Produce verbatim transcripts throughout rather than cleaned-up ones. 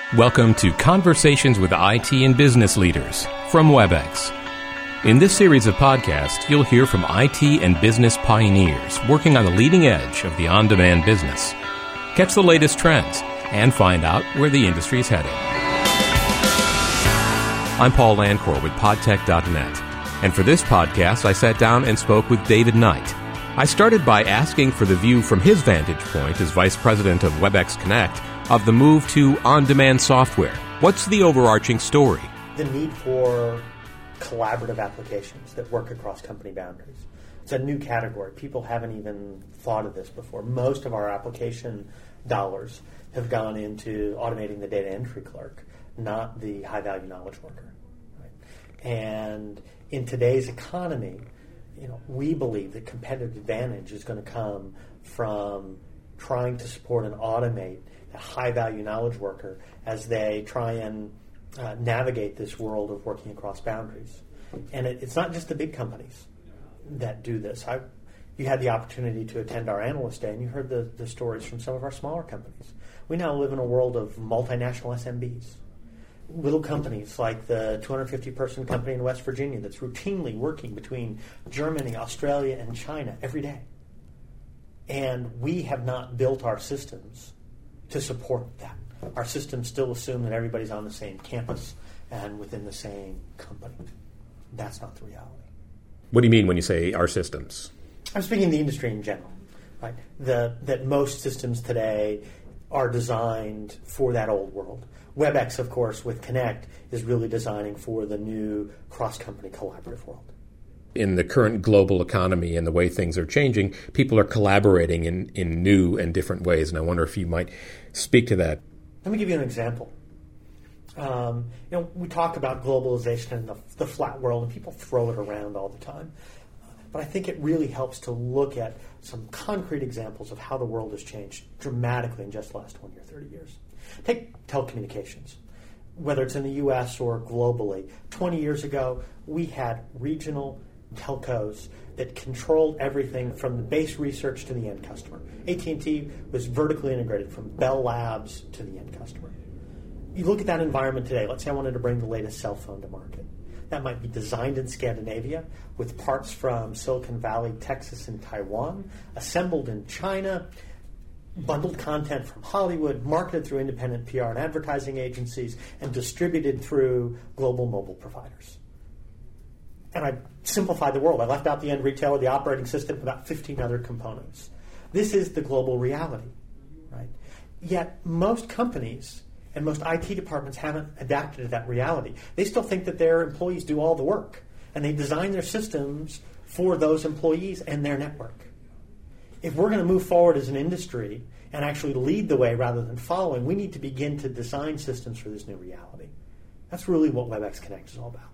Welcome to Conversations with I T and Business Leaders from WebEx. In this series of podcasts, you'll hear from I T and business pioneers working on the leading edge of the on-demand business. Catch the latest trends and find out where the industry is headed. I'm Paul Landcore with podtech dot net, and for this podcast, I sat down and spoke with David Knight. I started by asking for the view from his vantage point as Vice President of WebEx Connect of the move to on-demand software. What's the overarching story? The need for collaborative applications that work across company boundaries. It's a new category. People haven't even thought of this before. Most of our application dollars have gone into automating the data entry clerk, not the high-value knowledge worker. Right? And in today's economy, you know, we believe that competitive advantage is going to come from trying to support and automate a high-value knowledge worker as they try and uh, navigate this world of working across boundaries. And it, it's not just the big companies that do this. I, you had the opportunity to attend our Analyst Day, and you heard the, the stories from some of our smaller companies. We now live in a world of multinational S M Bs. Little companies like the two hundred fifty person company in West Virginia that's routinely working between Germany, Australia, and China every day. And we have not built our systems to support that. Our systems still assume that everybody's on the same campus and within the same company. That's not the reality. What do you mean when you say our systems? I'm speaking of the industry in general. Right? The, that most systems today are designed for that old world. WebEx, of course, with Connect, is really designing for the new cross-company collaborative world. In the current global economy and the way things are changing, people are collaborating in, in new and different ways, and I wonder if you might speak to that. Let me give you an example. Um, you know, we talk about globalization and the, the flat world, and people throw it around all the time. But I think it really helps to look at some concrete examples of how the world has changed dramatically in just the last twenty or thirty years. Take telecommunications. Whether it's in the U S or globally, twenty years ago, we had regional telcos that controlled everything from the base research to the end customer. A T and T was vertically integrated from Bell Labs to the end customer. You look at that environment today. Let's say I wanted to bring the latest cell phone to market. That might be designed in Scandinavia with parts from Silicon Valley, Texas, and Taiwan, assembled in China, bundled content from Hollywood, marketed through independent P R and advertising agencies, and distributed through global mobile providers. And I simplified the world. I left out the end retailer, the operating system, about fifteen other components. This is the global reality, right? Yet most companies and most I T departments haven't adapted to that reality. They still think that their employees do all the work, and they design their systems for those employees and their network. If we're going to move forward as an industry and actually lead the way rather than following, we need to begin to design systems for this new reality. That's really what WebEx Connect is all about.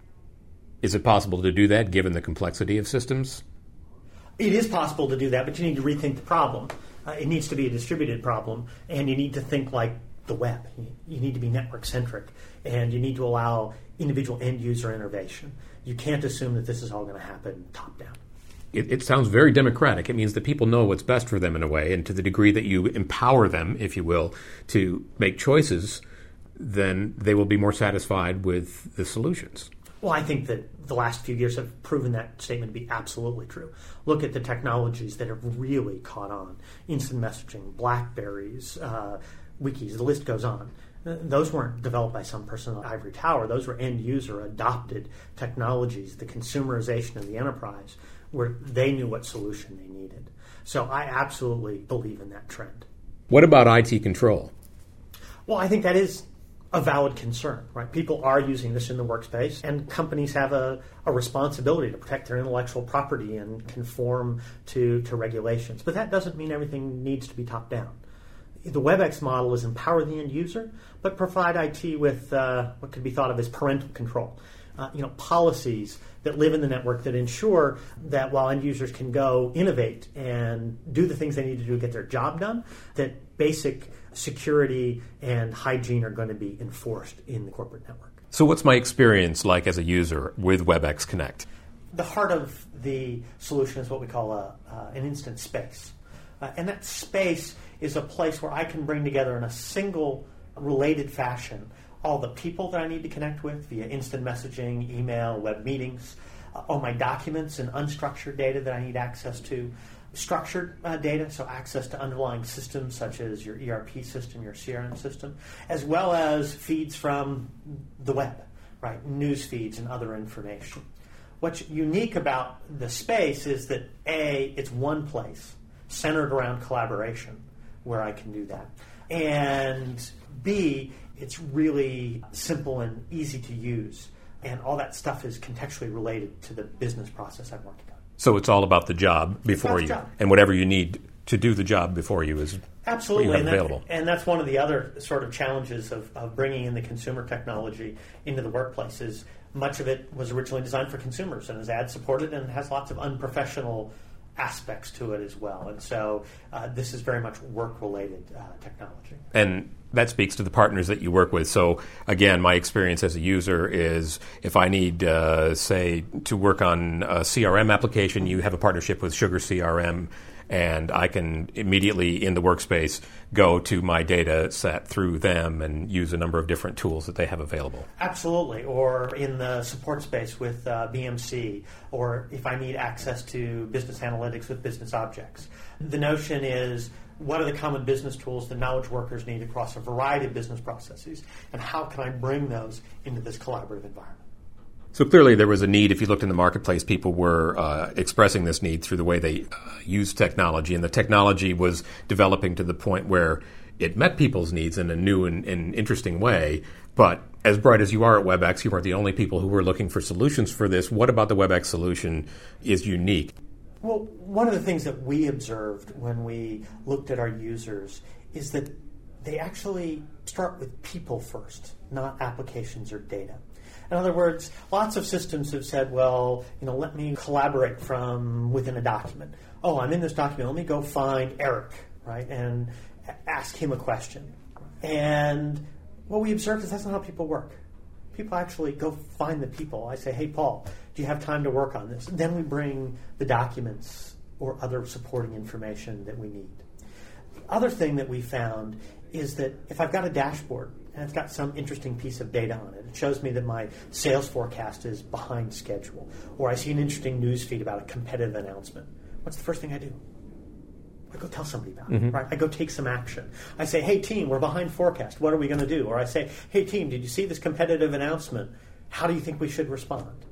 Is it possible to do that given the complexity of systems? It is possible to do that, but you need to rethink the problem. Uh, it needs to be a distributed problem, and you need to think like the web. You need to be network-centric, and you need to allow individual end-user innovation. You can't assume that this is all going to happen top-down. It, it sounds very democratic. It means that people know what's best for them in a way, and to the degree that you empower them, if you will, to make choices, then they will be more satisfied with the solutions. Well, I think that the last few years have proven that statement to be absolutely true. Look at the technologies that have really caught on. Instant messaging, BlackBerries, uh, wikis, the list goes on. Those weren't developed by some person in the ivory tower. Those were end-user adopted technologies, the consumerization of the enterprise, where they knew what solution they needed. So I absolutely believe in that trend. What about I T control? Well, I think that is a valid concern, right? People are using this in the workspace, and companies have a, a responsibility to protect their intellectual property and conform to, to regulations. But that doesn't mean everything needs to be top-down. The WebEx model is empower the end user, but provide I T with uh, what could be thought of as parental control. Uh, you know, policies that live in the network that ensure that while end users can go innovate and do the things they need to do to get their job done, that basic security and hygiene are going to be enforced in the corporate network. So what's my experience like as a user with WebEx Connect? The heart of the solution is what we call a, uh, an instance space. Uh, and that space is a place where I can bring together in a single related fashion all the people that I need to connect with via instant messaging, email, web meetings, uh, all my documents and unstructured data that I need access to, structured uh, data, so access to underlying systems such as your E R P system, your C R M system, as well as feeds from the web, right, news feeds and other information. What's unique about the space is that A, it's one place centered around collaboration where I can do that, and B, it's really simple and easy to use, and all that stuff is contextually related to the business process I'm working on. So it's all about the job before you, job. and whatever you need to do the job before you is absolutely what you have and available. That, and that's one of the other sort of challenges of, of bringing in the consumer technology into the workplace. Is much of it was originally designed for consumers and is ad supported and has lots of unprofessional aspects to it as well. And so uh, this is very much work-related uh, technology. And that speaks to the partners that you work with. So again, my experience as a user is if I need, uh, say, to work on a C R M application, you have a partnership with Sugar C R M, and I can immediately in the workspace go to my data set through them and use a number of different tools that they have available. Absolutely. Or in the support space with uh, B M C, or if I need access to business analytics with Business Objects. The notion is, what are the common business tools that knowledge workers need across a variety of business processes, and how can I bring those into this collaborative environment? So clearly there was a need. If you looked in the marketplace, people were uh, expressing this need through the way they uh, used technology, and the technology was developing to the point where it met people's needs in a new and, and interesting way. But as bright as you are at WebEx, you aren't the only people who were looking for solutions for this. What about the WebEx solution is unique? Well, one of the things that we observed when we looked at our users is that they actually start with people first, not applications or data. In other words, lots of systems have said, well, you know, let me collaborate from within a document. Oh, I'm in this document. Let me go find Eric, right, and ask him a question. And what we observed is that's not how people work. People actually go find the people. I say, hey, Paul, do you have time to work on this? And then we bring the documents or other supporting information that we need. The other thing that we found is that if I've got a dashboard and it's got some interesting piece of data on it, it shows me that my sales forecast is behind schedule, or I see an interesting news feed about a competitive announcement, what's the first thing I do? I go tell somebody about mm-hmm. it, right? I go take some action. I say, hey, team, we're behind forecast. What are we going to do? Or I say, hey, team, did you see this competitive announcement? How do you think we should respond?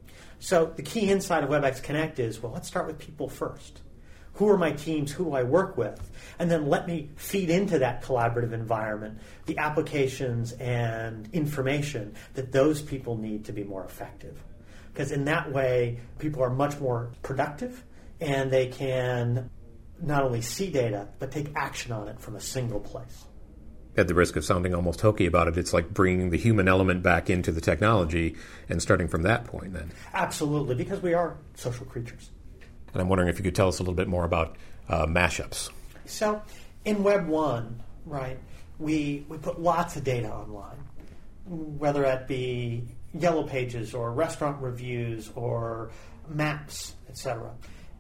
So the key insight of WebEx Connect is, well, let's start with people first. Who are my teams? Who do I work with? And then let me feed into that collaborative environment the applications and information that those people need to be more effective. Because in that way, people are much more productive, and they can not only see data, but take action on it from a single place. At the risk of sounding almost hokey about it, it's like bringing the human element back into the technology and starting from that point then. Absolutely, because we are social creatures. And I'm wondering if you could tell us a little bit more about uh, mashups. So in Web one, right, we we put lots of data online, whether that be Yellow Pages or restaurant reviews or maps, et cetera.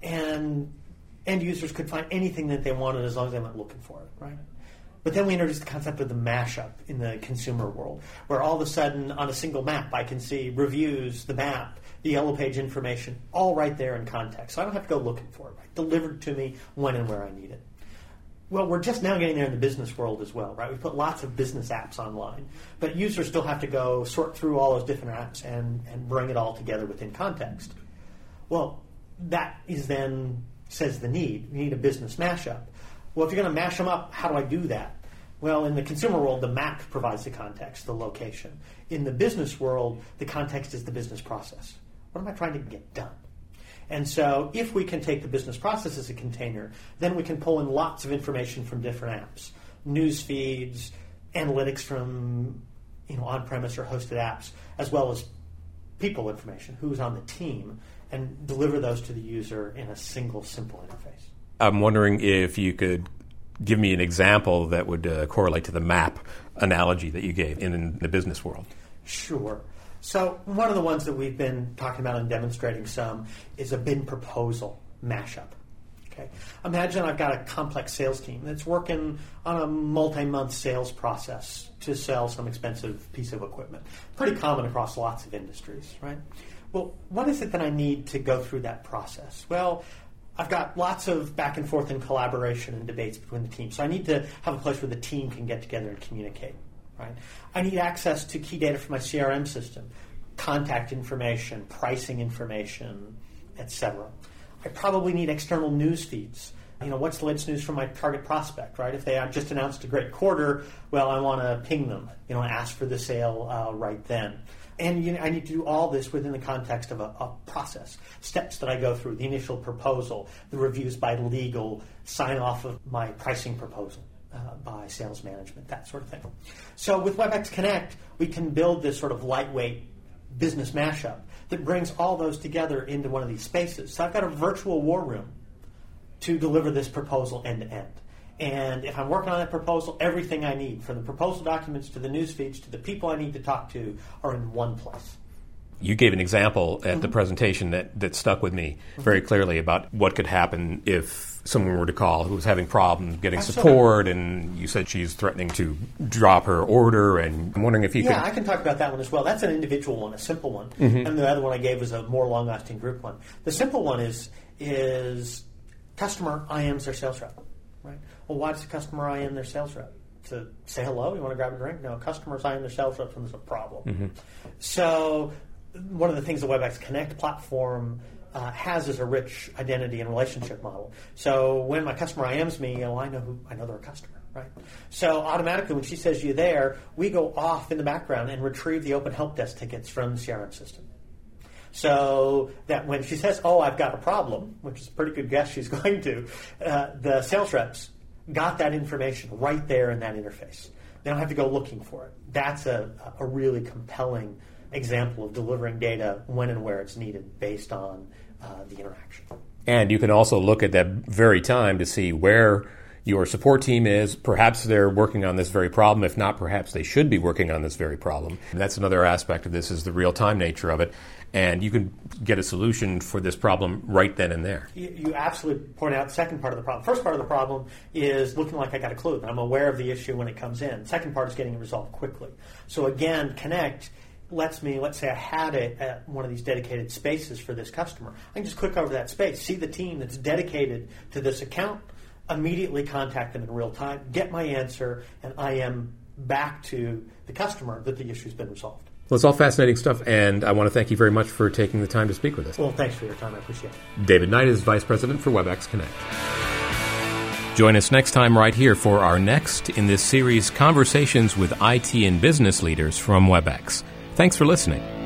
And end users could find anything that they wanted as long as they went looking for it, right? But then we introduced the concept of the mashup in the consumer world, where all of a sudden on a single map I can see reviews, the map, the Yellow Page information, all right there in context. So I don't have to go looking for it, right? Delivered to me when and where I need it. Well, we're just now getting there in the business world as well, right? We put lots of business apps online, but users still have to go sort through all those different apps and, and bring it all together within context. Well, that is then, says the need. We need a business mashup. Well, if you're going to mash them up, how do I do that? Well, in the consumer world, the map provides the context, the location. In the business world, the context is the business process. What am I trying to get done? And so if we can take the business process as a container, then we can pull in lots of information from different apps, news feeds, analytics from you know on-premise or hosted apps, as well as people information, who's on the team, and deliver those to the user in a single, simple interface. I'm wondering if you could give me an example that would uh, correlate to the map analogy that you gave in, in the business world. Sure. So one of the ones that we've been talking about and demonstrating some is a bin proposal mashup. Okay. Imagine I've got a complex sales team that's working on a multi-month sales process to sell some expensive piece of equipment. Pretty common across lots of industries, right? Well, what is it that I need to go through that process? Well, I've got lots of back and forth and collaboration and debates between the teams. So I need to have a place where the team can get together and communicate, right? I need access to key data from my C R M system, contact information, pricing information, et cetera. I probably need external news feeds. You know, what's the latest news from my target prospect, right? If they have just announced a great quarter, well, I want to ping them, you know, ask for the sale uh, right then. And you know, I need to do all this within the context of a, a process, steps that I go through, the initial proposal, the reviews by legal, sign off of my pricing proposal uh, by sales management, that sort of thing. So with WebEx Connect, we can build this sort of lightweight business mashup that brings all those together into one of these spaces. So I've got a virtual war room to deliver this proposal end to end. And if I'm working on that proposal, everything I need, from the proposal documents to the news feeds to the people I need to talk to, are in one place. You gave an example at mm-hmm. the presentation that, that stuck with me mm-hmm. very clearly about what could happen if someone were to call who was having problems getting Absolutely. support, and you said she's threatening to drop her order, and I'm wondering if you yeah, could... Yeah, I can talk about that one as well. That's an individual one, a simple one. Mm-hmm. And the other one I gave was a more long-lasting group one. The simple one is is customer I Ms their sales rep. Right. Well, why does the customer I M their sales rep? To say hello? You want to grab a drink? No, customers I M their sales rep when there's a problem. Mm-hmm. So one of the things the WebEx Connect platform uh, has is a rich identity and relationship model. So when my customer I Ms me, you know, I know who I know they're a customer, right? So automatically when she says you're there, we go off in the background and retrieve the open help desk tickets from the C R M system. So that when she says, oh, I've got a problem, which is a pretty good guess she's going to, uh, the sales reps got that information right there in that interface. They don't have to go looking for it. That's a, a really compelling example of delivering data when and where it's needed based on uh, the interaction. And you can also look at that very time to see where your support team is. Perhaps they're working on this very problem. If not, perhaps they should be working on this very problem. And that's another aspect of this, is the real-time nature of it. And you can get a solution for this problem right then and there. You, you absolutely point out the second part of the problem. First part of the problem is looking like I got a clue, that I'm aware of the issue when it comes in. Second part is getting it resolved quickly. So again, Connect lets me, let's say I had it at one of these dedicated spaces for this customer. I can just click over that space, see the team that's dedicated to this account, immediately contact them in real time, get my answer, and I am back to the customer that the issue's been resolved. Well, it's all fascinating stuff, and I want to thank you very much for taking the time to speak with us. Well, thanks for your time. I appreciate it. David Knight is Vice President for WebEx Connect. Join us next time right here for our next in this series, Conversations with I T and Business Leaders from WebEx. Thanks for listening.